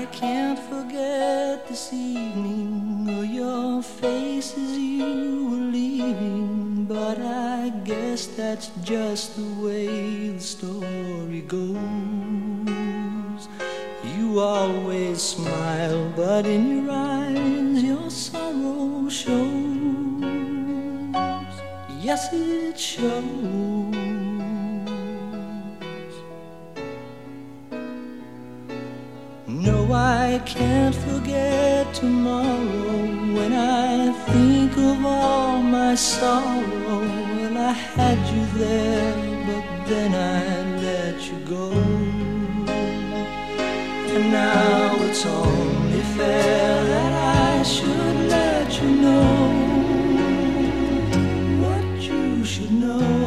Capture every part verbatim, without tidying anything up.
can't forget this evening or your face as you were leaving, but I guess that's just the way the story goes. You always smile, but in your eyes your sorrow shows. Yes, it shows. No, I can't forget tomorrow when I think of all my sorrow. Well, I had you there, but then I let you go. And now it's only fair that I should let you know what you should know.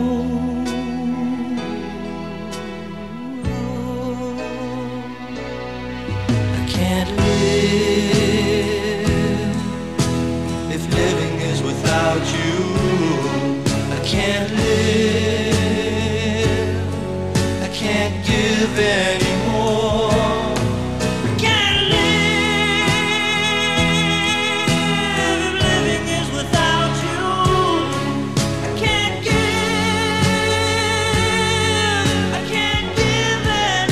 Can't live if living is without you. I can't live, I can't give anymore. I can't live if living is without you. I can't give, I can't give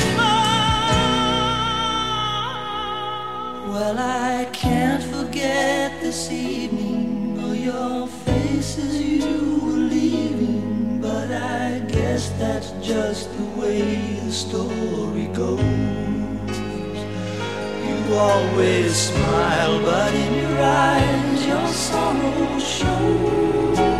anymore. Well, I can't forget this evening or your face as you were leaving, but I guess that's just the way the story goes. You always smile, but in your eyes your sorrow shows.